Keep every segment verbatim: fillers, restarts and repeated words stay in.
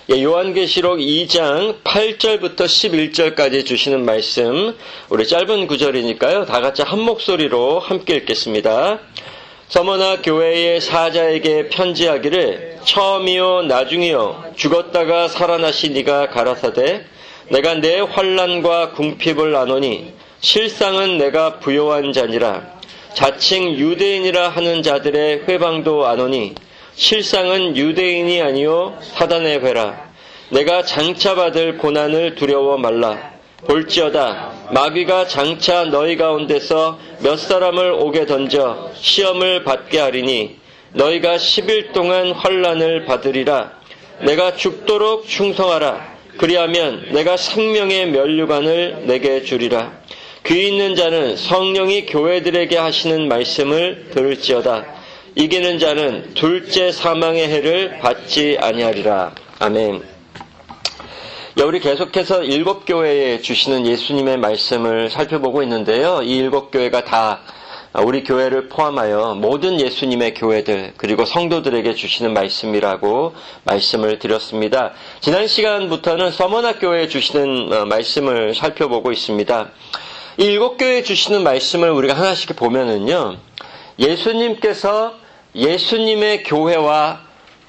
예, 요한계시록 이 장 팔 절부터 십일 절까지 주시는 말씀, 우리 짧은 구절이니까요, 다 같이 한 목소리로 함께 읽겠습니다. 서머나 교회의 사자에게 편지하기를 처음이요 나중이요 죽었다가 살아나시 네가 가라사대 내가 내 환난과 궁핍을 아노니 실상은 내가 부요한 자니라. 자칭 유대인이라 하는 자들의 회방도 아노니 실상은 유대인이 아니요 사단의 회라. 내가 장차 받을 고난을 두려워 말라. 볼지어다 마귀가 장차 너희 가운데서 몇 사람을 옥에 던져 시험을 받게 하리니 너희가 십 일 동안 환난을 받으리라. 내가 죽도록 충성하라. 그리하면 내가 생명의 면류관을 내게 주리라. 귀 있는 자는 성령이 교회들에게 하시는 말씀을 들을지어다. 이기는 자는 둘째 사망의 해를 받지 아니하리라. 아멘. 우리 계속해서 일곱 교회에 주시는 예수님의 말씀을 살펴보고 있는데요. 이 일곱 교회가 다 우리 교회를 포함하여 모든 예수님의 교회들 그리고 성도들에게 주시는 말씀이라고 말씀을 드렸습니다. 지난 시간부터는 서머나 교회에 주시는 말씀을 살펴보고 있습니다. 이 일곱 교회에 주시는 말씀을 우리가 하나씩 보면은요, 예수님께서 예수님의 교회와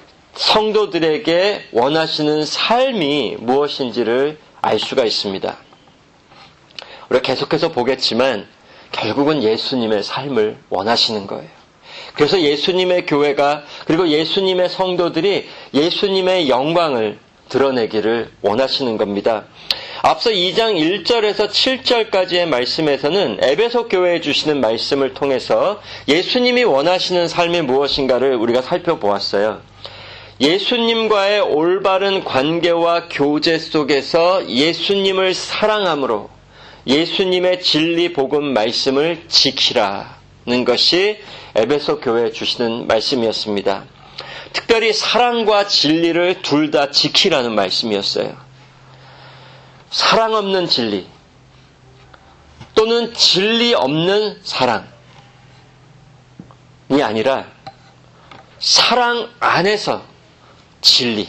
성도들에게 원하시는 삶이 무엇인지를 알 수가 있습니다. 우리가 계속해서 보겠지만 결국은 예수님의 삶을 원하시는 거예요. 그래서 예수님의 교회가 그리고 예수님의 성도들이 예수님의 영광을 드러내기를 원하시는 겁니다. 앞서 이 장 일 절에서 칠 절까지의 말씀에서는 에베소 교회에 주시는 말씀을 통해서 예수님이 원하시는 삶이 무엇인가를 우리가 살펴보았어요. 예수님과의 올바른 관계와 교제 속에서 예수님을 사랑함으로 예수님의 진리 복음 말씀을 지키라는 것이 에베소 교회에 주시는 말씀이었습니다. 특별히 사랑과 진리를 둘 다 지키라는 말씀이었어요. 사랑 없는 진리 또는 진리 없는 사랑이 아니라 사랑 안에서 진리,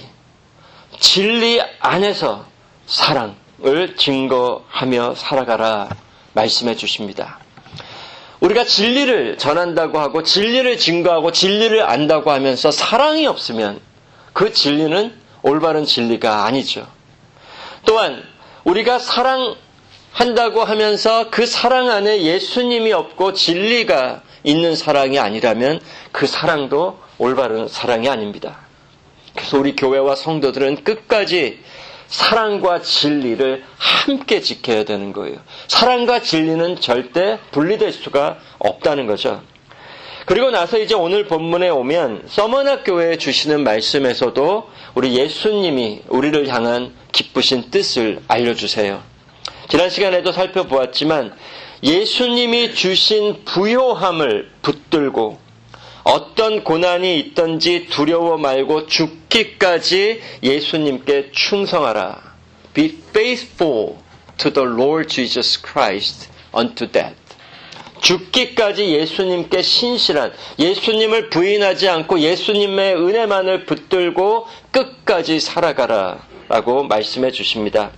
진리 안에서 사랑을 증거하며 살아가라 말씀해 주십니다. 우리가 진리를 전한다고 하고 진리를 증거하고 진리를 안다고 하면서 사랑이 없으면 그 진리는 올바른 진리가 아니죠. 또한 우리가 사랑한다고 하면서 그 사랑 안에 예수님이 없고 진리가 있는 사랑이 아니라면 그 사랑도 올바른 사랑이 아닙니다. 그래서 우리 교회와 성도들은 끝까지 사랑과 진리를 함께 지켜야 되는 거예요. 사랑과 진리는 절대 분리될 수가 없다는 거죠. 그리고 나서 이제 오늘 본문에 오면 서머나 교회에 주시는 말씀에서도 우리 예수님이 우리를 향한 기쁘신 뜻을 알려주세요. 지난 시간에도 살펴보았지만 예수님이 주신 부요함을 붙들고 어떤 고난이 있든지 두려워 말고 죽기까지 예수님께 충성하라. Be faithful to the Lord Jesus Christ unto death. 죽기까지 예수님께 신실한, 예수님을 부인하지 않고 예수님의 은혜만을 붙들고 끝까지 살아가라 라고 말씀해 주십니다.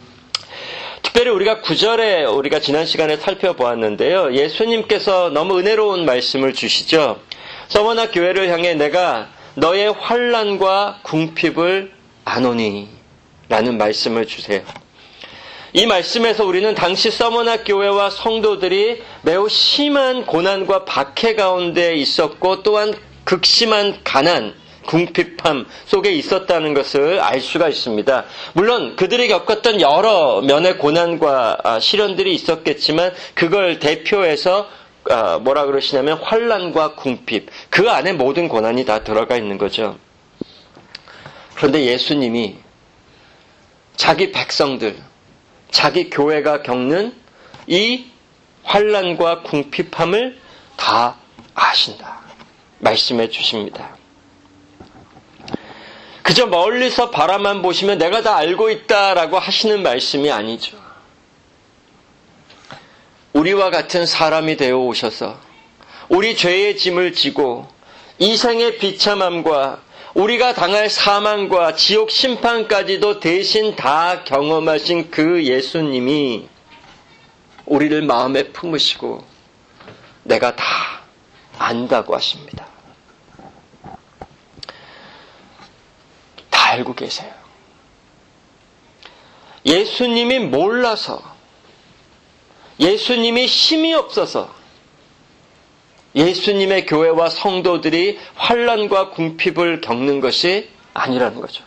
특별히 우리가 구 절에 우리가 지난 시간에 살펴보았는데요. 예수님께서 너무 은혜로운 말씀을 주시죠. 서머나 교회를 향해 내가 너의 환난과 궁핍을 아노니 라는 말씀을 주세요. 이 말씀에서 우리는 당시 서머나 교회와 성도들이 매우 심한 고난과 박해 가운데 있었고 또한 극심한 가난, 궁핍함 속에 있었다는 것을 알 수가 있습니다. 물론 그들이 겪었던 여러 면의 고난과 시련들이 있었겠지만 그걸 대표해서 뭐라 그러시냐면 환난과 궁핍, 그 안에 모든 고난이 다 들어가 있는 거죠. 그런데 예수님이 자기 백성들, 자기 교회가 겪는 이 환난과 궁핍함을 다 아신다 말씀해 주십니다. 그저 멀리서 바라만 보시면 내가 다 알고 있다라고 하시는 말씀이 아니죠. 우리와 같은 사람이 되어 오셔서 우리 죄의 짐을 지고 이 생의 비참함과 우리가 당할 사망과 지옥 심판까지도 대신 다 경험하신 그 예수님이 우리를 마음에 품으시고 내가 다 안다고 하십니다. 다 알고 계세요. 예수님이 몰라서, 예수님이 힘이 없어서 예수님의 교회와 성도들이 환난과 궁핍을 겪는 것이 아니라는 거죠.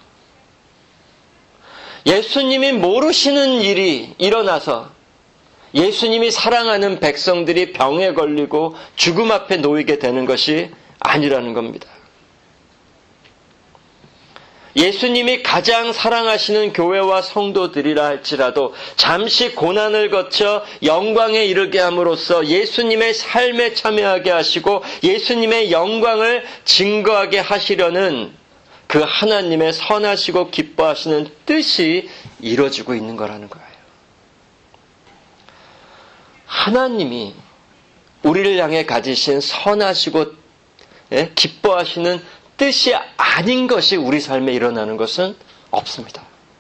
예수님이 모르시는 일이 일어나서 예수님이 사랑하는 백성들이 병에 걸리고 죽음 앞에 놓이게 되는 것이 아니라는 겁니다. 예수님이 가장 사랑하시는 교회와 성도들이라 할지라도 잠시 고난을 거쳐 영광에 이르게 함으로써 예수님의 삶에 참여하게 하시고 예수님의 영광을 증거하게 하시려는 그 하나님의 선하시고 기뻐하시는 뜻이 이루어지고 있는 거라는 거예요. 하나님이 우리를 향해 가지신 선하시고 기뻐하시는 뜻이 아닌 것이 우리 삶에 일어나는 것은 없습니다.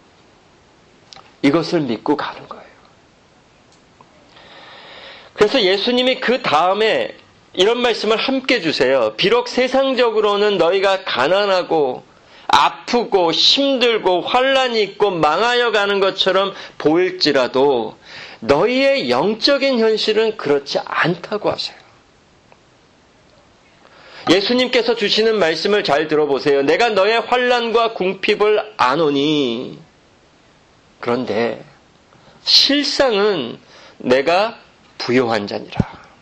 이것을 믿고 가는 거예요. 그래서 예수님이 그 다음에 이런 말씀을 함께 주세요. 비록 세상적으로는 너희가 가난하고 아프고 힘들고 환난이 있고 망하여 가는 것처럼 보일지라도 너희의 영적인 현실은 그렇지 않다고 하세요. 예수님께서 주시는 말씀을 잘 들어보세요. 내가 너의 환난과 궁핍을 아노니 그런데 실상은 내가 부요한 자니라.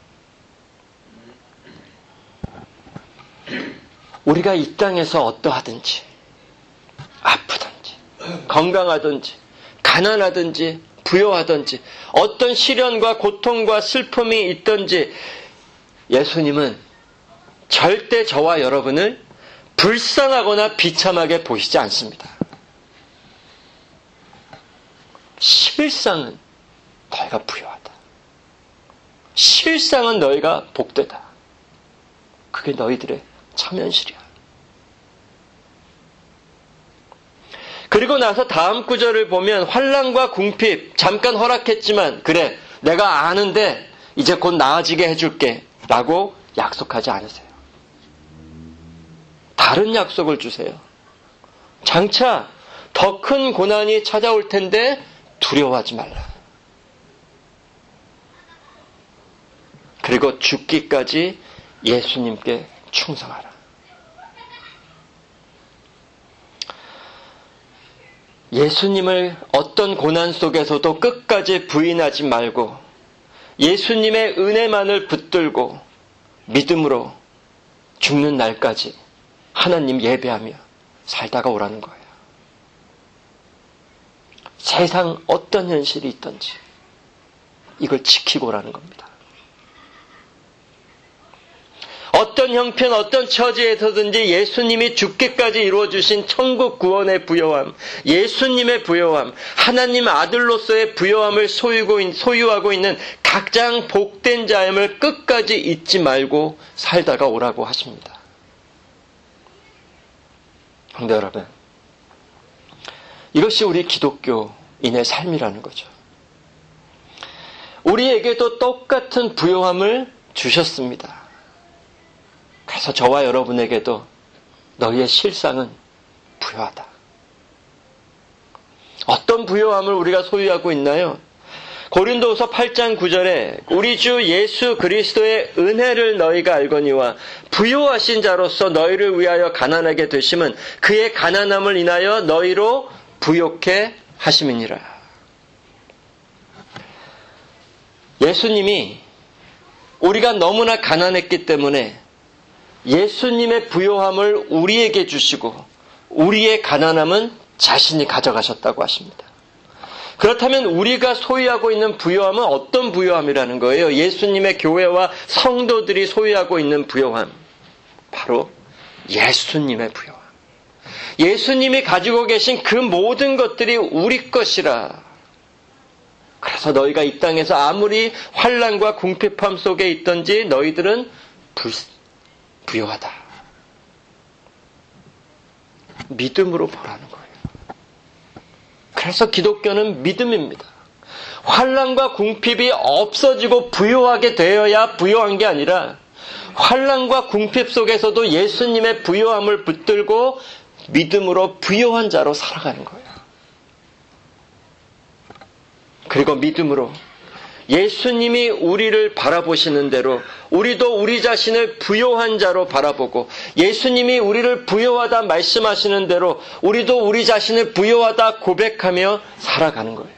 우리가 이 땅에서 어떠하든지 아프든지 건강하든지 가난하든지 부요하든지 어떤 시련과 고통과 슬픔이 있든지 예수님은 절대 저와 여러분을 불쌍하거나 비참하게 보시지 않습니다. 실상은 너희가 부유하다. 실상은 너희가 복되다. 그게 너희들의 참현실이야. 그리고 나서 다음 구절을 보면 환난과 궁핍 잠깐 허락했지만 그래 내가 아는데 이제 곧 나아지게 해줄게 라고 약속하지 않으세요. 다른 약속을 주세요. 장차 더 큰 고난이 찾아올 텐데 두려워하지 말라. 그리고 죽기까지 예수님께 충성하라. 예수님을 어떤 고난 속에서도 끝까지 부인하지 말고 예수님의 은혜만을 붙들고 믿음으로 죽는 날까지 하나님 예배하며 살다가 오라는 거예요. 세상 어떤 현실이 있든지 이걸 지키고 오라는 겁니다. 어떤 형편, 어떤 처지에서든지 예수님이 죽기까지 이루어주신 천국 구원의 부요함, 예수님의 부요함, 하나님 아들로서의 부요함을 소유고, 소유하고 있는 가장 복된 자임을 끝까지 잊지 말고 살다가 오라고 하십니다. 성도 여러분, 이것이 우리 기독교인의 삶이라는 거죠. 우리에게도 똑같은 부요함을 주셨습니다. 그래서 저와 여러분에게도 너희의 실상은 부요하다. 어떤 부요함을 우리가 소유하고 있나요? 고린도후서 팔 장 구 절에 우리 주 예수 그리스도의 은혜를 너희가 알거니와 부요하신 자로서 너희를 위하여 가난하게 되심은 그의 가난함을 인하여 너희로 부요케 하심이니라. 예수님이 우리가 너무나 가난했기 때문에 예수님의 부요함을 우리에게 주시고 우리의 가난함은 자신이 가져가셨다고 하십니다. 그렇다면 우리가 소유하고 있는 부요함은 어떤 부요함이라는 거예요? 예수님의 교회와 성도들이 소유하고 있는 부요함. 바로 예수님의 부요함. 예수님이 가지고 계신 그 모든 것들이 우리 것이라. 그래서 너희가 이 땅에서 아무리 환난과 궁핍함 속에 있든지 너희들은 불, 부요하다. 믿음으로 보라는 거예요. 그래서 기독교는 믿음입니다. 환난과 궁핍이 없어지고 부요하게 되어야 부요한 게 아니라 환난과 궁핍 속에서도 예수님의 부요함을 붙들고 믿음으로 부요한 자로 살아가는 거예요. 그리고 믿음으로 예수님이 우리를 바라보시는 대로 우리도 우리 자신을 부요한 자로 바라보고 예수님이 우리를 부요하다 말씀하시는 대로 우리도 우리 자신을 부요하다 고백하며 살아가는 거예요.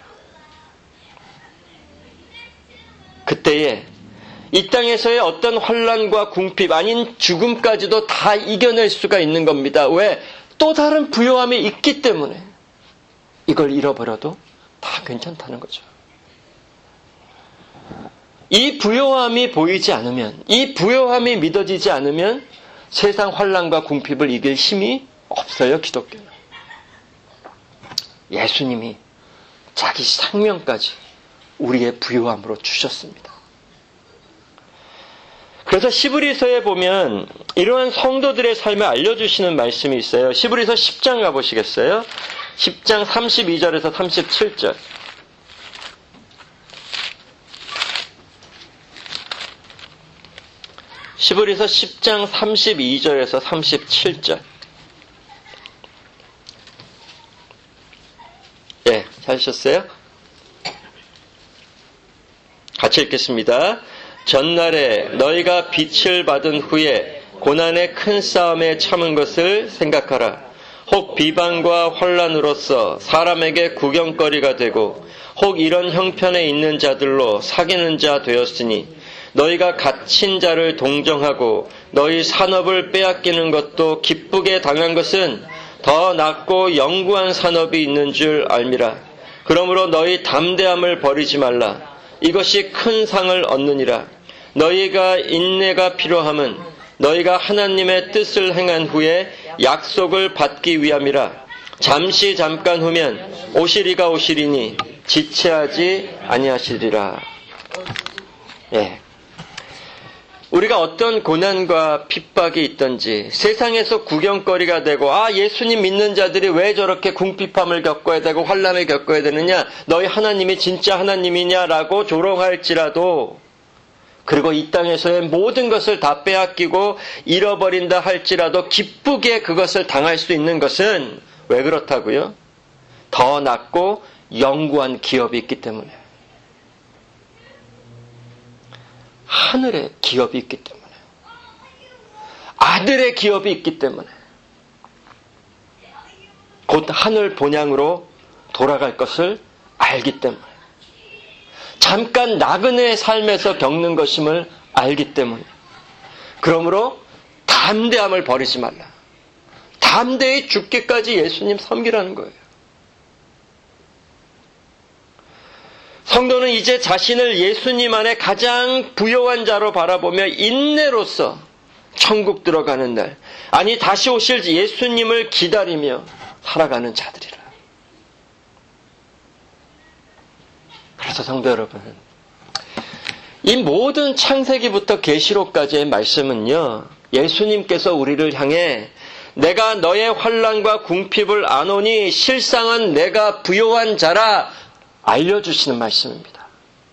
그때에 이 땅에서의 어떤 환난과 궁핍 아닌 죽음까지도 다 이겨낼 수가 있는 겁니다. 왜? 또 다른 부요함이 있기 때문에. 이걸 잃어버려도 다 괜찮다는 거죠. 이 부요함이 보이지 않으면, 이 부요함이 믿어지지 않으면 세상 환난과 궁핍을 이길 힘이 없어요, 기독교는. 예수님이 자기 생명까지 우리의 부요함으로 주셨습니다. 그래서 시브리서에 보면 이러한 성도들의 삶을 알려주시는 말씀이 있어요. 시브리서 십 장 가보시겠어요? 십 장 삼십이 절에서 삼십칠 절. 시브리서 십 장 삼십이 절에서 삼십칠 절. 예, 찾으셨어요? 같이 읽겠습니다. 전날에 너희가 빛을 받은 후에 고난의 큰 싸움에 참은 것을 생각하라. 혹 비방과 환난으로서 사람에게 구경거리가 되고 혹 이런 형편에 있는 자들로 사귀는 자 되었으니 너희가 갇힌 자를 동정하고 너희 산업을 빼앗기는 것도 기쁘게 당한 것은 더 낫고 영구한 산업이 있는 줄 알미라. 그러므로 너희 담대함을 버리지 말라. 이것이 큰 상을 얻느니라. 너희가 인내가 필요함은 너희가 하나님의 뜻을 행한 후에 약속을 받기 위함이라. 잠시 잠깐 후면 오시리가 오시리니 지체하지 아니하시리라. 예. 우리가 어떤 고난과 핍박이 있든지 세상에서 구경거리가 되고 아 예수님 믿는 자들이 왜 저렇게 궁핍함을 겪어야 되고 환난을 겪어야 되느냐, 너희 하나님이 진짜 하나님이냐라고 조롱할지라도, 그리고 이 땅에서의 모든 것을 다 빼앗기고 잃어버린다 할지라도 기쁘게 그것을 당할 수 있는 것은 왜 그렇다고요? 더 낫고 영구한 기업이 있기 때문에. 하늘의 기업이 있기 때문에. 아들의 기업이 있기 때문에. 곧 하늘 본향으로 돌아갈 것을 알기 때문에. 잠깐 나그네의 삶에서 겪는 것임을 알기 때문에. 그러므로 담대함을 버리지 말라. 담대히 죽기까지 예수님 섬기라는 거예요. 성도는 이제 자신을 예수님 안에 가장 부요한 자로 바라보며 인내로서 천국 들어가는 날, 아니 다시 오실 예수님을 기다리며 살아가는 자들이라. 그래서 성도 여러분, 이 모든 창세기부터 계시록까지의 말씀은요, 예수님께서 우리를 향해 내가 너의 환난과 궁핍을 아노니 실상은 내가 부요한 자라 알려주시는 말씀입니다.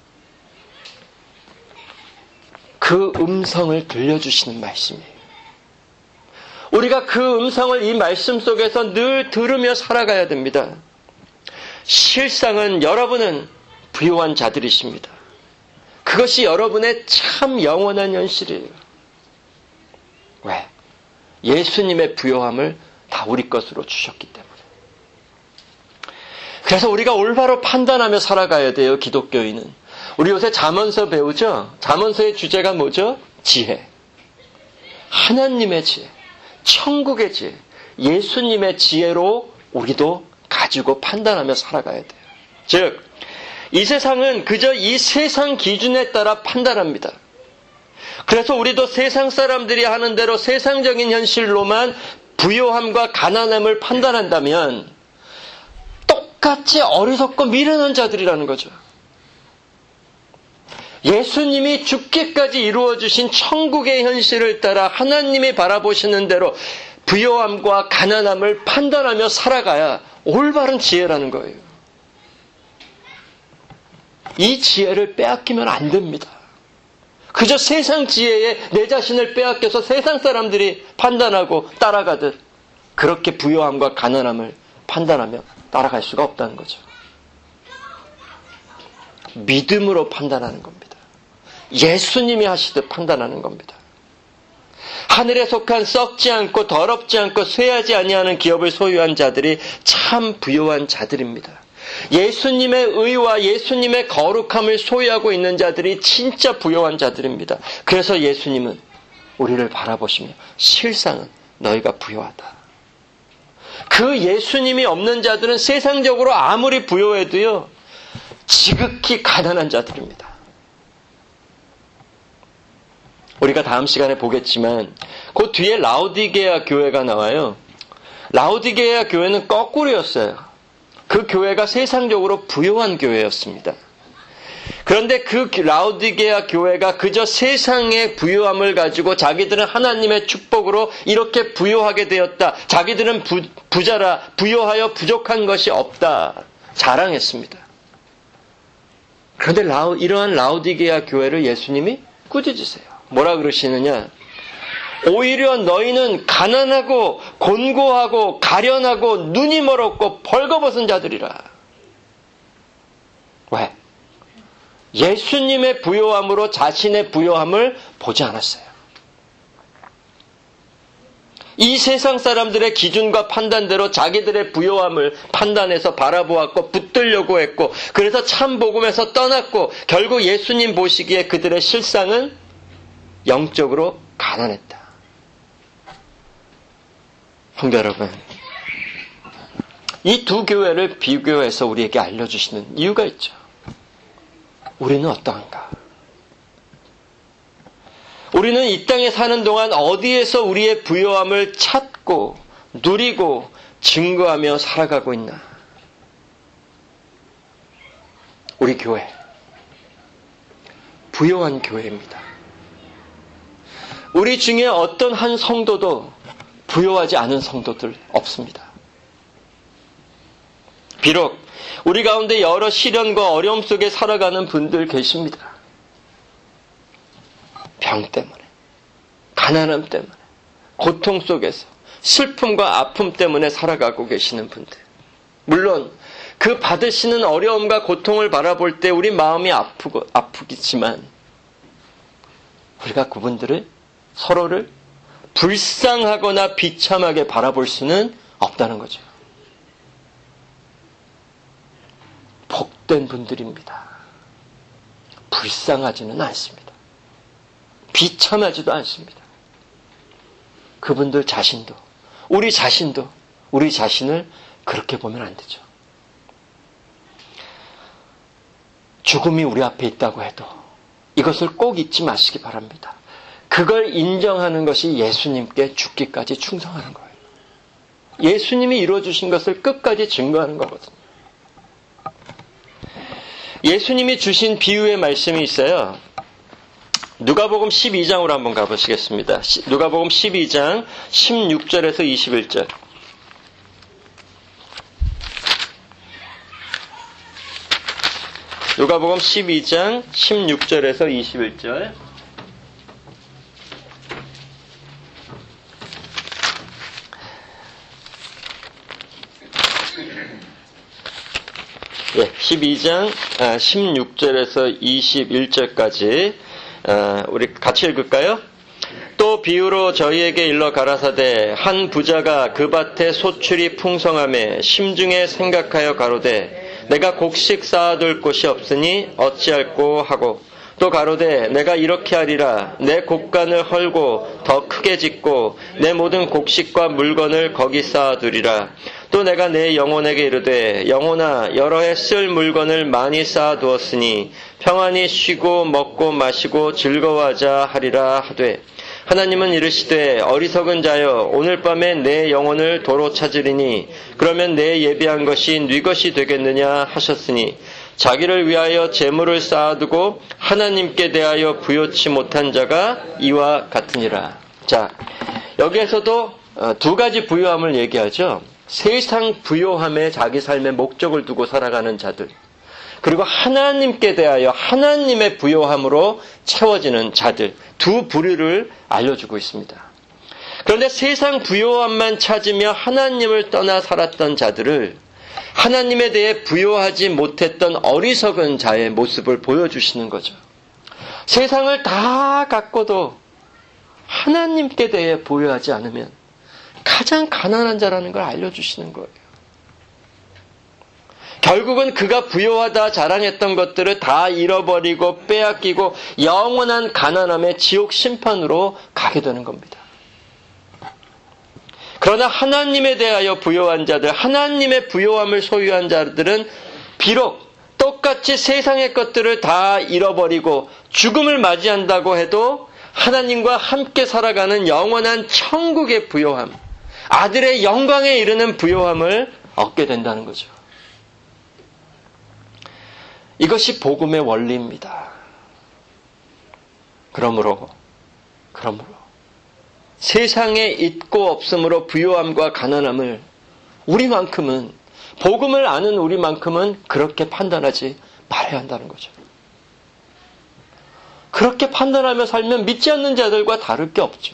그 음성을 들려주시는 말씀이에요. 우리가 그 음성을 이 말씀 속에서 늘 들으며 살아가야 됩니다. 실상은 여러분은 부요한 자들이십니다. 그것이 여러분의 참 영원한 현실이에요. 왜? 예수님의 부요함을 다 우리 것으로 주셨기 때문에. 그래서 우리가 올바로 판단하며 살아가야 돼요, 기독교인은. 우리 요새 잠언서 배우죠? 잠언서의 주제가 뭐죠? 지혜. 하나님의 지혜. 천국의 지혜. 예수님의 지혜로 우리도 가지고 판단하며 살아가야 돼요. 즉, 이 세상은 그저 이 세상 기준에 따라 판단합니다. 그래서 우리도 세상 사람들이 하는 대로 세상적인 현실로만 부요함과 가난함을 판단한다면 똑같이 어리석고 미련한 자들이라는 거죠. 예수님이 죽기까지 이루어주신 천국의 현실을 따라 하나님이 바라보시는 대로 부요함과 가난함을 판단하며 살아가야 올바른 지혜라는 거예요. 이 지혜를 빼앗기면 안 됩니다. 그저 세상 지혜에 내 자신을 빼앗겨서 세상 사람들이 판단하고 따라가듯 그렇게 부요함과 가난함을 판단하며 따라갈 수가 없다는 거죠. 믿음으로 판단하는 겁니다. 예수님이 하시듯 판단하는 겁니다. 하늘에 속한 썩지 않고 더럽지 않고 쇠하지 아니하는 기업을 소유한 자들이 참 부요한 자들입니다. 예수님의 의와 예수님의 거룩함을 소유하고 있는 자들이 진짜 부요한 자들입니다. 그래서 예수님은 우리를 바라보시며 실상은 너희가 부요하다. 그 예수님이 없는 자들은 세상적으로 아무리 부요해도요, 지극히 가난한 자들입니다. 우리가 다음 시간에 보겠지만 그 뒤에 라오디게아 교회가 나와요. 라오디게아 교회는 거꾸로였어요. 그 교회가 세상적으로 부요한 교회였습니다. 그런데 그 라오디게아 교회가 그저 세상의 부요함을 가지고 자기들은 하나님의 축복으로 이렇게 부요하게 되었다. 자기들은 부, 부자라 부요하여 부족한 것이 없다. 자랑했습니다. 그런데 라우, 이러한 라오디게아 교회를 예수님이 꾸짖으세요. 뭐라 그러시느냐? 오히려 너희는 가난하고 곤고하고 가련하고 눈이 멀었고 벌거벗은 자들이라. 왜? 예수님의 부요함으로 자신의 부요함을 보지 않았어요. 이 세상 사람들의 기준과 판단대로 자기들의 부요함을 판단해서 바라보았고 붙들려고 했고, 그래서 참 복음에서 떠났고 결국 예수님 보시기에 그들의 실상은 영적으로 가난했다. 성도 여러분, 이 두 교회를 비교해서 우리에게 알려주시는 이유가 있죠. 우리는 어떠한가? 우리는 이 땅에 사는 동안 어디에서 우리의 부요함을 찾고 누리고 증거하며 살아가고 있나? 우리 교회, 부요한 교회입니다. 우리 중에 어떤 한 성도도 부요하지 않은 성도들 없습니다. 비록 우리 가운데 여러 시련과 어려움 속에 살아가는 분들 계십니다. 병 때문에, 가난함 때문에, 고통 속에서 슬픔과 아픔 때문에 살아가고 계시는 분들. 물론 그 받으시는 어려움과 고통을 바라볼 때 우리 마음이 아프고 아프겠지만 우리가 그분들을 서로를 불쌍하거나 비참하게 바라볼 수는 없다는 거죠. 복된 분들입니다. 불쌍하지는 않습니다. 비참하지도 않습니다. 그분들 자신도, 우리 자신도 우리 자신을 그렇게 보면 안 되죠. 죽음이 우리 앞에 있다고 해도 이것을 꼭 잊지 마시기 바랍니다. 그걸 인정하는 것이 예수님께 죽기까지 충성하는 거예요. 예수님이 이루어주신 것을 끝까지 증거하는 거거든요. 예수님이 주신 비유의 말씀이 있어요. 누가복음 십이 장으로 한번 가보시겠습니다. 누가복음 십이 장 십육 절에서 이십일 절. 누가복음 십이 장 십육 절에서 이십일 절. 예, 십이 장 십육 절에서 이십일 절까지 우리 같이 읽을까요? 또 비유로 저희에게 일러 가라사대 한 부자가 그 밭에 소출이 풍성함에 심중에 생각하여 가로되 내가 곡식 쌓아둘 곳이 없으니 어찌할꼬 하고 또 가로되 내가 이렇게 하리라 내 곡간을 헐고 더 크게 짓고 내 모든 곡식과 물건을 거기 쌓아두리라. 또 내가 내 영혼에게 이르되 영혼아 여러 해 쓸 물건을 많이 쌓아두었으니 평안히 쉬고 먹고 마시고 즐거워하자 하리라 하되 하나님은 이르시되 어리석은 자여 오늘 밤에 내 영혼을 도로 찾으리니 그러면 내 예비한 것이 네 것이 되겠느냐 하셨으니 자기를 위하여 재물을 쌓아두고 하나님께 대하여 부요치 못한 자가 이와 같으니라. 자, 여기에서도 두 가지 부요함을 얘기하죠. 세상 부요함에 자기 삶의 목적을 두고 살아가는 자들, 그리고 하나님께 대하여 하나님의 부요함으로 채워지는 자들, 두 부류를 알려주고 있습니다. 그런데 세상 부요함만 찾으며 하나님을 떠나 살았던 자들을 하나님에 대해 부요하지 못했던 어리석은 자의 모습을 보여주시는 거죠. 세상을 다 갖고도 하나님께 대해 부요하지 않으면 가장 가난한 자라는 걸 알려주시는 거예요. 결국은 그가 부요하다 자랑했던 것들을 다 잃어버리고 빼앗기고 영원한 가난함의 지옥 심판으로 가게 되는 겁니다. 그러나 하나님에 대하여 부요한 자들, 하나님의 부요함을 소유한 자들은 비록 똑같이 세상의 것들을 다 잃어버리고 죽음을 맞이한다고 해도 하나님과 함께 살아가는 영원한 천국의 부요함, 아들의 영광에 이르는 부요함을 얻게 된다는 거죠. 이것이 복음의 원리입니다. 그러므로, 그러므로 세상에 있고 없음으로 부요함과 가난함을 우리만큼은, 복음을 아는 우리만큼은 그렇게 판단하지 말아야 한다는 거죠. 그렇게 판단하며 살면 믿지 않는 자들과 다를 게 없죠.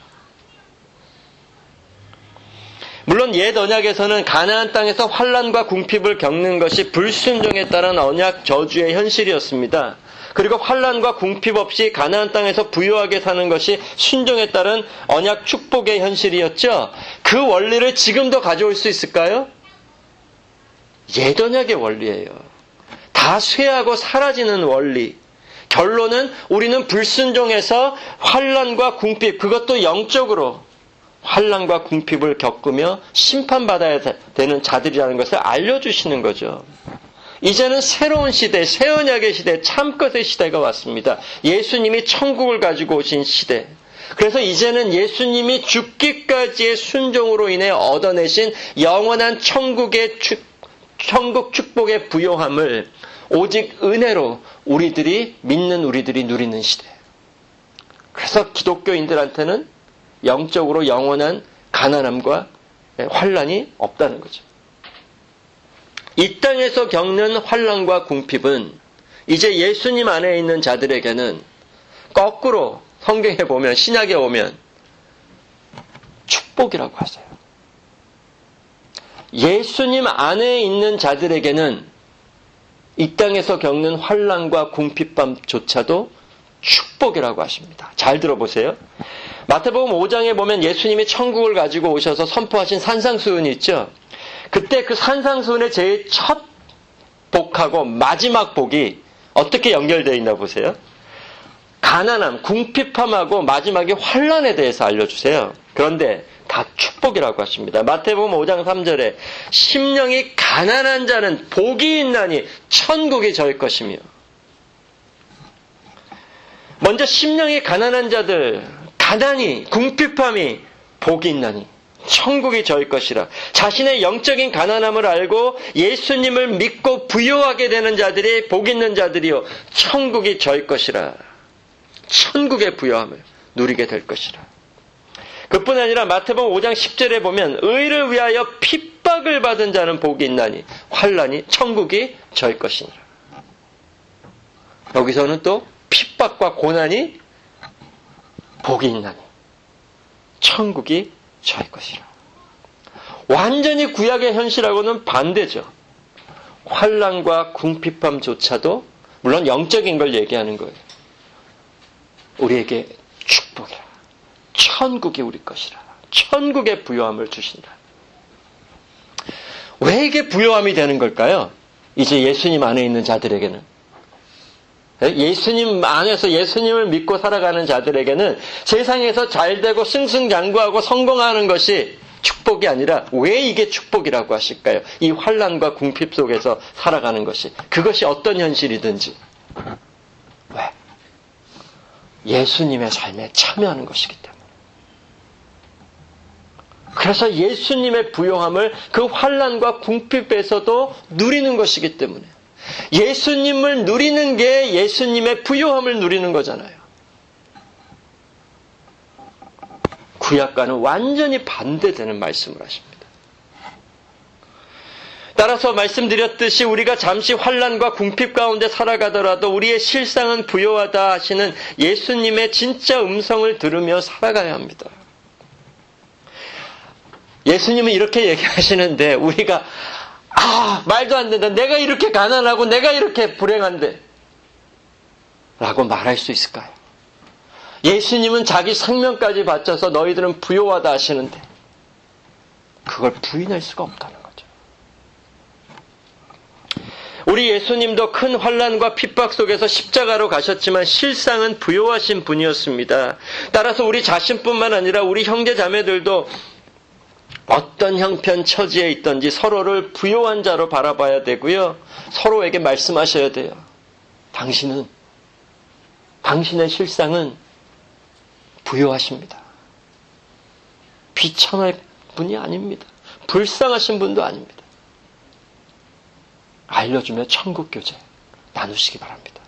물론 옛 언약에서는 가나안 땅에서 환난과 궁핍을 겪는 것이 불순종에 따른 언약 저주의 현실이었습니다. 그리고 환난과 궁핍 없이 가나안 땅에서 부유하게 사는 것이 순종에 따른 언약 축복의 현실이었죠. 그 원리를 지금도 가져올 수 있을까요? 옛 언약의 원리예요. 다 쇠하고 사라지는 원리. 결론은 우리는 불순종에서 환난과 궁핍, 그것도 영적으로 환난과 궁핍을 겪으며 심판받아야 되는 자들이라는 것을 알려주시는 거죠. 이제는 새로운 시대, 새 언약의 시대, 참것의 시대가 왔습니다. 예수님이 천국을 가지고 오신 시대. 그래서 이제는 예수님이 죽기까지의 순종으로 인해 얻어내신 영원한 천국의 축, 천국 축복의 부요함을 오직 은혜로 우리들이, 믿는 우리들이 누리는 시대. 그래서 기독교인들한테는 영적으로 영원한 가난함과 환난이 없다는 거죠. 이 땅에서 겪는 환난과 궁핍은 이제 예수님 안에 있는 자들에게는 거꾸로 성경에 보면, 신약에 오면 축복이라고 하세요. 예수님 안에 있는 자들에게는 이 땅에서 겪는 환난과 궁핍함조차도 축복이라고 하십니다. 잘 들어보세요. 마태복음 오 장에 보면 예수님이 천국을 가지고 오셔서 선포하신 산상수훈이 있죠. 그때 그 산상수훈의 제일 첫 복하고 마지막 복이 어떻게 연결되어 있나 보세요. 가난함, 궁핍함하고 마지막에 환난에 대해서 알려주세요. 그런데 다 축복이라고 하십니다. 마태복음 오 장 삼 절에 심령이 가난한 자는 복이 있나니 천국이 저의 것이며. 먼저 심령이 가난한 자들, 가난이, 궁핍함이 복이 있나니 천국이 저의 것이라. 자신의 영적인 가난함을 알고 예수님을 믿고 부요하게 되는 자들이 복 있는 자들이요 천국이 저의 것이라. 천국의 부요함을 누리게 될 것이라. 그뿐 아니라 마태복음 오 장 십 절에 보면 의를 위하여 핍박을 받은 자는 복이 있나니 환난이 천국이 저의 것이니라. 여기서는 또 핍박과 고난이 복이 있나니 천국이 저의 것이라. 완전히 구약의 현실하고는 반대죠. 환난과 궁핍함조차도 물론 영적인 걸 얘기하는 거예요. 우리에게 축복이라. 천국이 우리 것이라. 천국의 부요함을 주신다. 왜 이게 부요함이 되는 걸까요? 이제 예수님 안에 있는 자들에게는. 예수님 안에서 예수님을 믿고 살아가는 자들에게는 세상에서 잘되고 승승장구하고 성공하는 것이 축복이 아니라 왜 이게 축복이라고 하실까요? 이 환난과 궁핍 속에서 살아가는 것이. 그것이 어떤 현실이든지. 왜? 예수님의 삶에 참여하는 것이기 때문에. 그래서 예수님의 부요함을 그 환난과 궁핍에서도 누리는 것이기 때문에. 예수님을 누리는 게 예수님의 부요함을 누리는 거잖아요. 구약과는 완전히 반대되는 말씀을 하십니다. 따라서 말씀드렸듯이 우리가 잠시 환난과 궁핍 가운데 살아가더라도 우리의 실상은 부요하다 하시는 예수님의 진짜 음성을 들으며 살아가야 합니다. 예수님은 이렇게 얘기하시는데 우리가 아 말도 안 된다. 내가 이렇게 가난하고 내가 이렇게 불행한데 라고 말할 수 있을까요? 예수님은 자기 생명까지 바쳐서 너희들은 부요하다 하시는데 그걸 부인할 수가 없다는 거죠. 우리 예수님도 큰 환난과 핍박 속에서 십자가로 가셨지만 실상은 부요하신 분이었습니다. 따라서 우리 자신뿐만 아니라 우리 형제 자매들도 어떤 형편 처지에 있든지 서로를 부요한 자로 바라봐야 되고요. 서로에게 말씀하셔야 돼요. 당신은, 당신의 실상은 부요하십니다. 비천할 분이 아닙니다. 불쌍하신 분도 아닙니다. 알려주며 천국 교제 나누시기 바랍니다.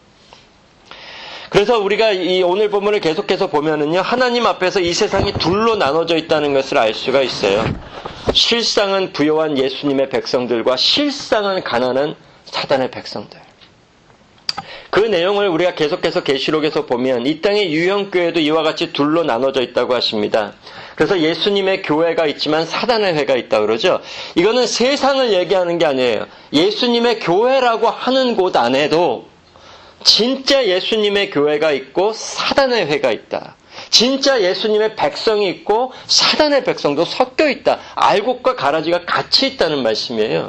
그래서 우리가 이 오늘 본문을 계속해서 보면은요, 하나님 앞에서 이 세상이 둘로 나눠져 있다는 것을 알 수가 있어요. 실상은 부요한 예수님의 백성들과 실상은 가난한 사단의 백성들. 그 내용을 우리가 계속해서 계시록에서 보면 이 땅의 유형교회도 이와 같이 둘로 나눠져 있다고 하십니다. 그래서 예수님의 교회가 있지만 사단의 회가 있다 그러죠. 이거는 세상을 얘기하는 게 아니에요. 예수님의 교회라고 하는 곳 안에도 진짜 예수님의 교회가 있고 사단의 회가 있다. 진짜 예수님의 백성이 있고 사단의 백성도 섞여 있다. 알곡과 가라지가 같이 있다는 말씀이에요.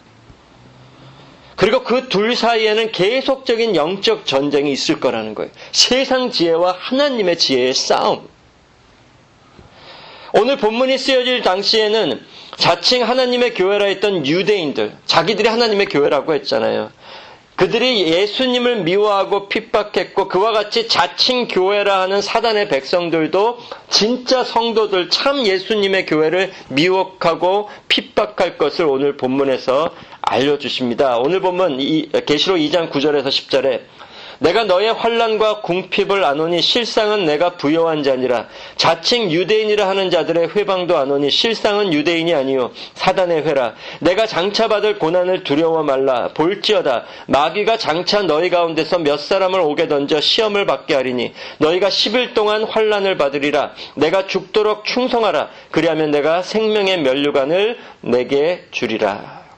그리고 그 둘 사이에는 계속적인 영적 전쟁이 있을 거라는 거예요. 세상 지혜와 하나님의 지혜의 싸움. 오늘 본문이 쓰여질 당시에는 자칭 하나님의 교회라 했던 유대인들, 자기들이 하나님의 교회라고 했잖아요. 그들이 예수님을 미워하고 핍박했고 그와 같이 자칭 교회라 하는 사단의 백성들도 진짜 성도들 참 예수님의 교회를 미혹하고 핍박할 것을 오늘 본문에서 알려주십니다. 오늘 본문 계시록 이 장 구 절에서 십 절에 내가 너의 환난과 궁핍을 아노니 실상은 내가 부요한 자니라. 자칭 유대인이라 하는 자들의 회방도 아노니 실상은 유대인이 아니요 사단의 회라. 내가 장차 받을 고난을 두려워 말라. 볼지어다 마귀가 장차 너희 가운데서 몇 사람을 오게 던져 시험을 받게 하리니 너희가 십 일 동안 환난을 받으리라. 내가 죽도록 충성하라. 그리하면 내가 생명의 면류관을 내게 주리라.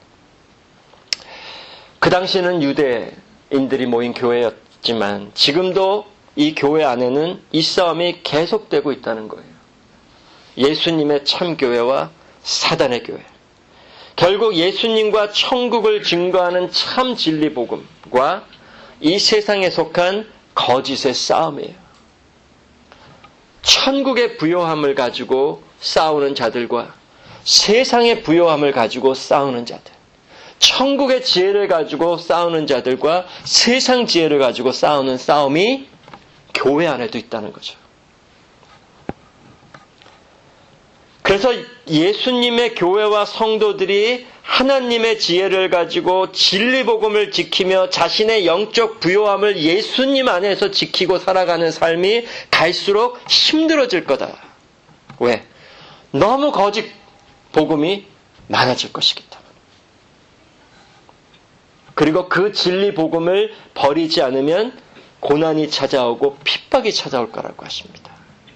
그 당시는 유대인들이 모인 교회였지만 지금도 이 교회 안에는 이 싸움이 계속되고 있다는 거예요. 예수님의 참교회와 사단의 교회. 결국 예수님과 천국을 증거하는 참 진리 복음과 이 세상에 속한 거짓의 싸움이에요. 천국의 부요함을 가지고 싸우는 자들과 세상의 부요함을 가지고 싸우는 자들. 천국의 지혜를 가지고 싸우는 자들과 세상 지혜를 가지고 싸우는 싸움이 교회 안에도 있다는 거죠. 그래서 예수님의 교회와 성도들이 하나님의 지혜를 가지고 진리복음을 지키며 자신의 영적 부요함을 예수님 안에서 지키고 살아가는 삶이 갈수록 힘들어질 거다. 왜? 너무 거짓 복음이 많아질 것이기 때문에. 그리고 그 진리 복음을 버리지 않으면 고난이 찾아오고 핍박이 찾아올 거라고 하십니다.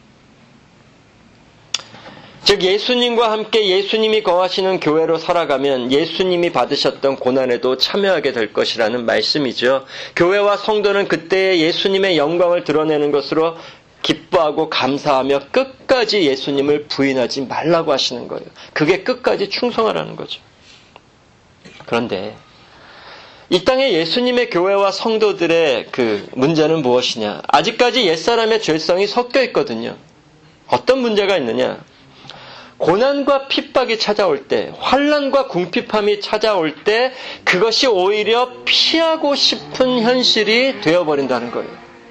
즉 예수님과 함께 예수님이 거하시는 교회로 살아가면 예수님이 받으셨던 고난에도 참여하게 될 것이라는 말씀이죠. 교회와 성도는 그때의 예수님의 영광을 드러내는 것으로 기뻐하고 감사하며 끝까지 예수님을 부인하지 말라고 하시는 거예요. 그게 끝까지 충성하라는 거죠. 그런데 이 땅에 예수님의 교회와 성도들의 그 문제는 무엇이냐? 아직까지 옛사람의 죄성이 섞여 있거든요. 어떤 문제가 있느냐? 고난과 핍박이 찾아올 때, 환난과 궁핍함이 찾아올 때 그것이 오히려 피하고 싶은 현실이 되어버린다는 거예요.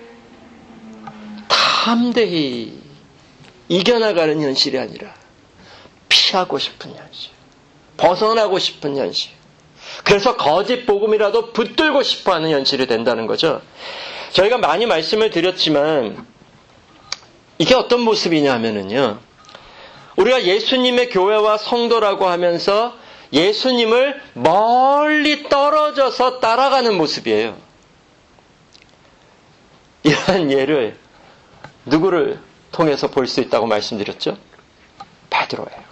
담대히 이겨나가는 현실이 아니라 피하고 싶은 현실, 벗어나고 싶은 현실. 그래서 거짓 복음이라도 붙들고 싶어하는 현실이 된다는 거죠. 저희가 많이 말씀을 드렸지만 이게 어떤 모습이냐 하면은요, 우리가 예수님의 교회와 성도라고 하면서 예수님을 멀리 떨어져서 따라가는 모습이에요. 이러한 예를 누구를 통해서 볼 수 있다고 말씀드렸죠? 베드로예요.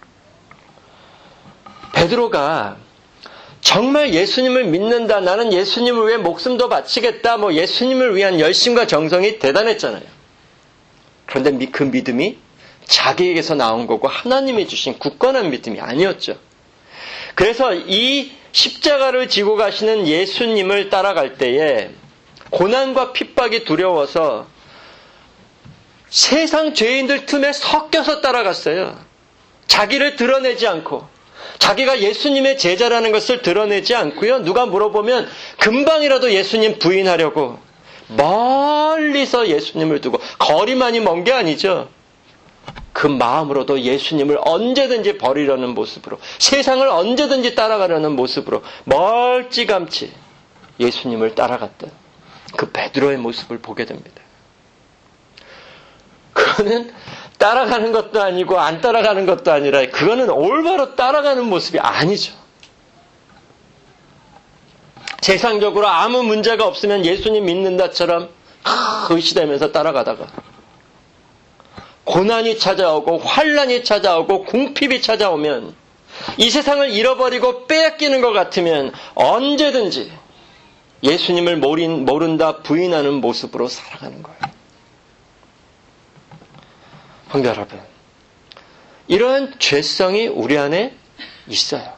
베드로가 정말 예수님을 믿는다, 나는 예수님을 위해 목숨도 바치겠다, 뭐 예수님을 위한 열심과 정성이 대단했잖아요. 그런데 그 믿음이 자기에게서 나온 거고 하나님이 주신 굳건한 믿음이 아니었죠. 그래서 이 십자가를 지고 가시는 예수님을 따라갈 때에 고난과 핍박이 두려워서 세상 죄인들 틈에 섞여서 따라갔어요. 자기를 드러내지 않고, 자기가 예수님의 제자라는 것을 드러내지 않고요. 누가 물어보면 금방이라도 예수님 부인하려고 멀리서 예수님을 두고, 거리만이 먼 게 아니죠. 그 마음으로도 예수님을 언제든지 버리려는 모습으로, 세상을 언제든지 따라가려는 모습으로 멀찌감치 예수님을 따라갔던 그 베드로의 모습을 보게 됩니다. 그거는 따라가는 것도 아니고 안 따라가는 것도 아니라 그거는 올바로 따라가는 모습이 아니죠. 세상적으로 아무 문제가 없으면 예수님 믿는다처럼 의시되면서 따라가다가 고난이 찾아오고 환난이 찾아오고 궁핍이 찾아오면 이 세상을 잃어버리고 빼앗기는 것 같으면 언제든지 예수님을 모른, 모른다 부인하는 모습으로 살아가는 거예요. 형제 여러분, 이러한 죄성이 우리 안에 있어요.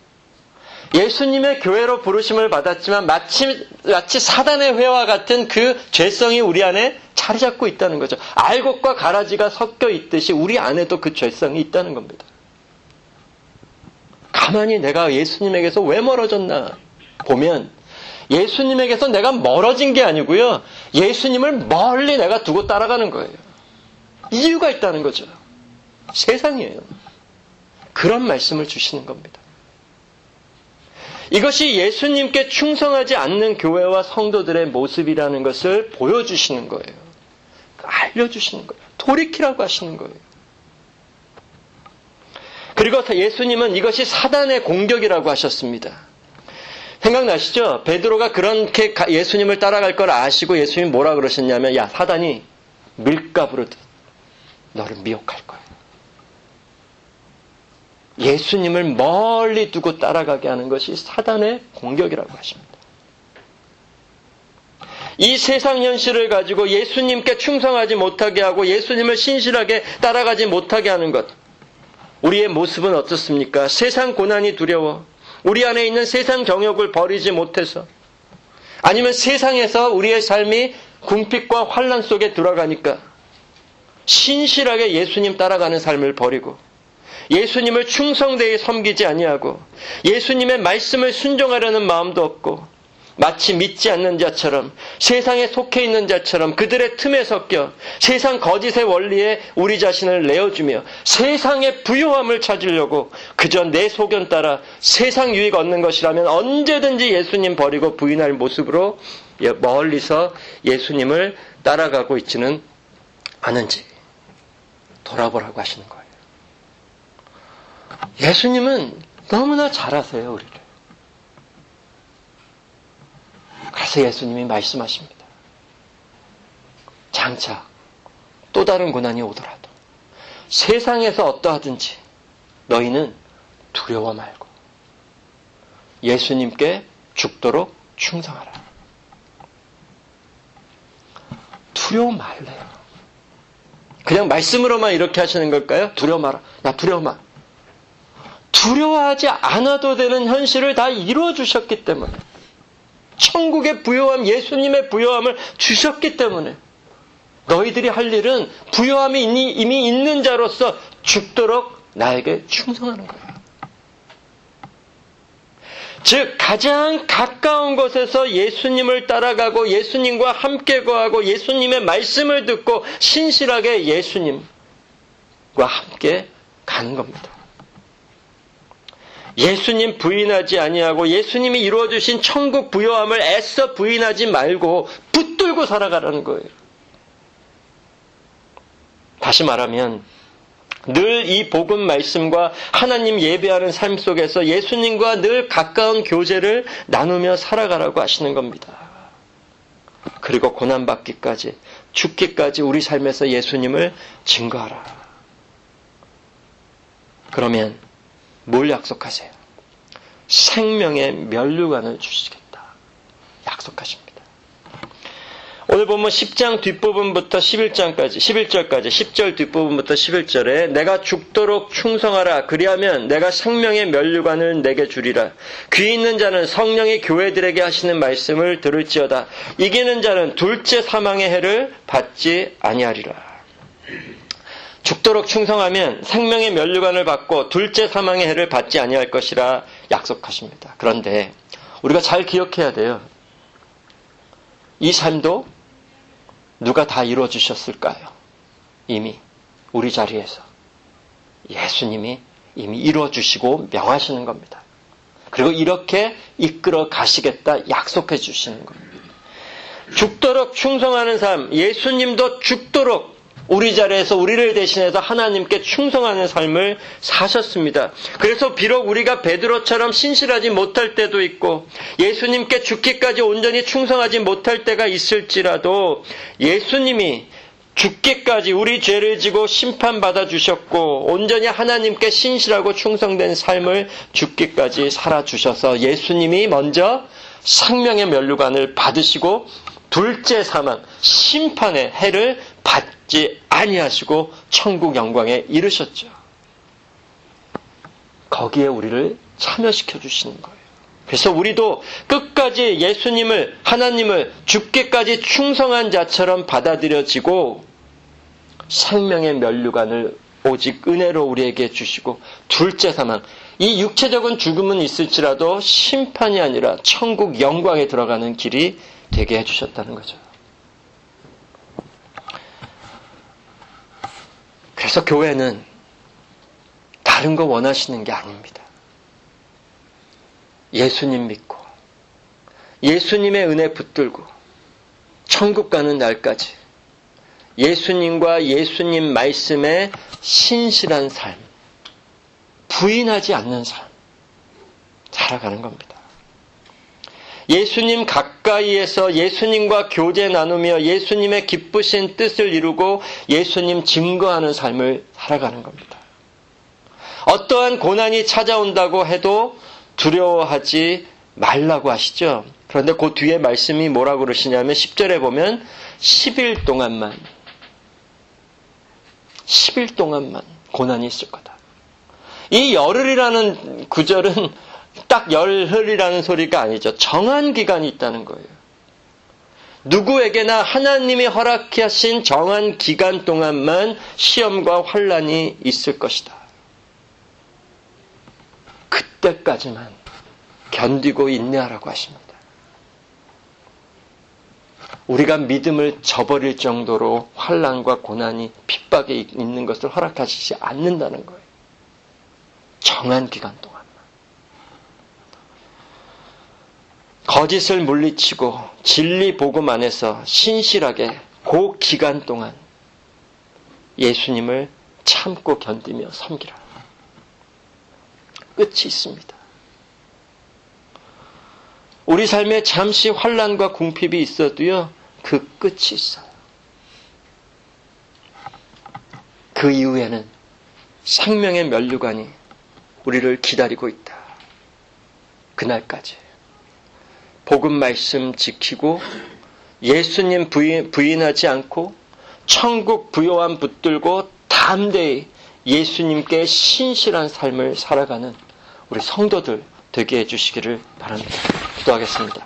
예수님의 교회로 부르심을 받았지만 마치, 마치 사단의 회와 같은 그 죄성이 우리 안에 자리 잡고 있다는 거죠. 알곡과 가라지가 섞여 있듯이 우리 안에도 그 죄성이 있다는 겁니다. 가만히 내가 예수님에게서 왜 멀어졌나 보면 예수님에게서 내가 멀어진 게 아니고요. 예수님을 멀리 내가 두고 따라가는 거예요. 이유가 있다는 거죠. 세상이에요. 그런 말씀을 주시는 겁니다. 이것이 예수님께 충성하지 않는 교회와 성도들의 모습이라는 것을 보여주시는 거예요. 알려주시는 거예요. 돌이키라고 하시는 거예요. 그리고 예수님은 이것이 사단의 공격이라고 하셨습니다. 생각나시죠? 베드로가 그렇게 예수님을 따라갈 걸 아시고 예수님이 뭐라 그러셨냐면, 야, 사단이 밀가부로 너를 미혹할 거야. 예수님을 멀리 두고 따라가게 하는 것이 사단의 공격이라고 하십니다. 이 세상 현실을 가지고 예수님께 충성하지 못하게 하고 예수님을 신실하게 따라가지 못하게 하는 것. 우리의 모습은 어떻습니까? 세상 고난이 두려워. 우리 안에 있는 세상 정욕을 버리지 못해서, 아니면 세상에서 우리의 삶이 궁핍과 환난 속에 들어가니까 신실하게 예수님 따라가는 삶을 버리고 예수님을 충성되이 섬기지 아니하고 예수님의 말씀을 순종하려는 마음도 없고 마치 믿지 않는 자처럼, 세상에 속해 있는 자처럼 그들의 틈에 섞여 세상 거짓의 원리에 우리 자신을 내어주며 세상의 부요함을 찾으려고 그저 내 소견 따라 세상 유익 얻는 것이라면 언제든지 예수님 버리고 부인할 모습으로 멀리서 예수님을 따라가고 있지는 않은지 돌아보라고 하시는 거예요. 예수님은 너무나 잘 아세요, 우리를. 그래서 예수님이 말씀하십니다. 장차 또 다른 고난이 오더라도 세상에서 어떠하든지 너희는 두려워 말고 예수님께 죽도록 충성하라. 두려워 말래요. 그냥 말씀으로만 이렇게 하시는 걸까요? 두려워 마라. 나 두려워 마. 두려워하지 않아도 되는 현실을 다 이루어 주셨기 때문에, 천국의 부요함, 예수님의 부요함을 주셨기 때문에 너희들이 할 일은 부요함이 이미 있는 자로서 죽도록 나에게 충성하는 거예요. 즉 가장 가까운 곳에서 예수님을 따라가고 예수님과 함께 거하고 예수님의 말씀을 듣고 신실하게 예수님과 함께 가는 겁니다. 예수님 부인하지 아니하고 예수님이 이루어주신 천국 부요함을 애써 부인하지 말고 붙들고 살아가라는 거예요. 다시 말하면 늘 이 복음 말씀과 하나님 예배하는 삶 속에서 예수님과 늘 가까운 교제를 나누며 살아가라고 하시는 겁니다. 그리고 고난받기까지, 죽기까지 우리 삶에서 예수님을 증거하라. 그러면 뭘 약속하세요? 생명의 면류관을 주시겠다. 약속하십니다. 오늘 보면 십 장 뒷부분부터 십일 장까지, 십일 절까지, 십 절 뒷부분부터 십일 절에 내가 죽도록 충성하라. 그리하면 내가 생명의 면류관을 내게 주리라. 귀 있는 자는 성령이 교회들에게 하시는 말씀을 들을지어다. 이기는 자는 둘째 사망의 해를 받지 아니하리라. 죽도록 충성하면 생명의 면류관을 받고 둘째 사망의 해를 받지 아니할 것이라 약속하십니다. 그런데 우리가 잘 기억해야 돼요. 이 삶도 누가 다 이루어주셨을까요? 이미 우리 자리에서 예수님이 이미 이루어주시고 명하시는 겁니다. 그리고 이렇게 이끌어 가시겠다 약속해 주시는 겁니다. 죽도록 충성하는 삶, 예수님도 죽도록 우리 자리에서 우리를 대신해서 하나님께 충성하는 삶을 사셨습니다. 그래서 비록 우리가 베드로처럼 신실하지 못할 때도 있고 예수님께 죽기까지 온전히 충성하지 못할 때가 있을지라도 예수님이 죽기까지 우리 죄를 지고 심판받아 주셨고 온전히 하나님께 신실하고 충성된 삶을 죽기까지 살아주셔서 예수님이 먼저 생명의 면류관을 받으시고 둘째 사망, 심판의 해를 받지 아니하시고 천국 영광에 이르셨죠. 거기에 우리를 참여시켜 주시는 거예요. 그래서 우리도 끝까지 예수님을, 하나님을 죽기까지 충성한 자처럼 받아들여지고 생명의 면류관을 오직 은혜로 우리에게 주시고 둘째 사망, 이 육체적인 죽음은 있을지라도 심판이 아니라 천국 영광에 들어가는 길이 되게 해주셨다는 거죠. 그래서 교회는 다른 거 원하시는 게 아닙니다. 예수님 믿고 예수님의 은혜 붙들고 천국 가는 날까지 예수님과 예수님 말씀에 신실한 삶, 부인하지 않는 삶 살아가는 겁니다. 예수님 가까이에서 예수님과 교제 나누며 예수님의 기쁘신 뜻을 이루고 예수님 증거하는 삶을 살아가는 겁니다. 어떠한 고난이 찾아온다고 해도 두려워하지 말라고 하시죠. 그런데 그 뒤에 말씀이 뭐라고 그러시냐면 십 절에 보면 십 일 동안만 십 일 동안만 고난이 있을 거다. 이 열흘이라는 구절은 딱 열흘이라는 소리가 아니죠. 정한 기간이 있다는 거예요. 누구에게나 하나님이 허락하신 정한 기간 동안만 시험과 환난이 있을 것이다. 그때까지만 견디고 인내하라고 하십니다. 우리가 믿음을 저버릴 정도로 환난과 고난이 핍박에 있는 것을 허락하시지 않는다는 거예요. 정한 기간 동안. 거짓을 물리치고 진리 복음 안에서 신실하게 그 기간 동안 예수님을 참고 견디며 섬기라. 끝이 있습니다. 우리 삶에 잠시 환난과 궁핍이 있어도요, 그 끝이 있어요. 그 이후에는 생명의 면류관이 우리를 기다리고 있다. 그날까지. 복음 말씀 지키고 예수님 부인, 부인하지 않고 천국 부요함 붙들고 담대히 예수님께 신실한 삶을 살아가는 우리 성도들 되게 해주시기를 바랍니다. 기도하겠습니다.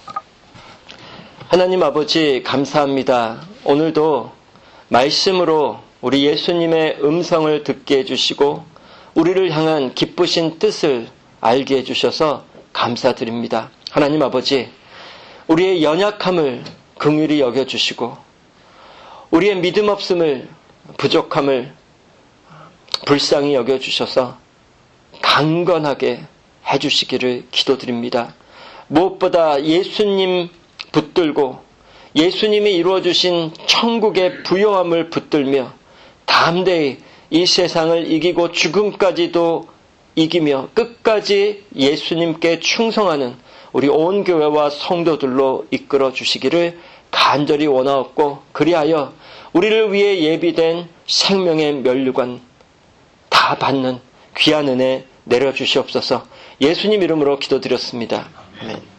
하나님 아버지 감사합니다. 오늘도 말씀으로 우리 예수님의 음성을 듣게 해주시고 우리를 향한 기쁘신 뜻을 알게 해주셔서 감사드립니다. 하나님 아버지, 우리의 연약함을 긍휼히 여겨주시고 우리의 믿음 없음을, 부족함을 불쌍히 여겨주셔서 강건하게 해주시기를 기도드립니다. 무엇보다 예수님 붙들고 예수님이 이루어주신 천국의 부요함을 붙들며 담대히 이 세상을 이기고 죽음까지도 이기며 끝까지 예수님께 충성하는 우리 온 교회와 성도들로 이끌어 주시기를 간절히 원하옵고, 그리하여 우리를 위해 예비된 생명의 면류관 다 받는 귀한 은혜 내려주시옵소서. 예수님 이름으로 기도드렸습니다. 아멘.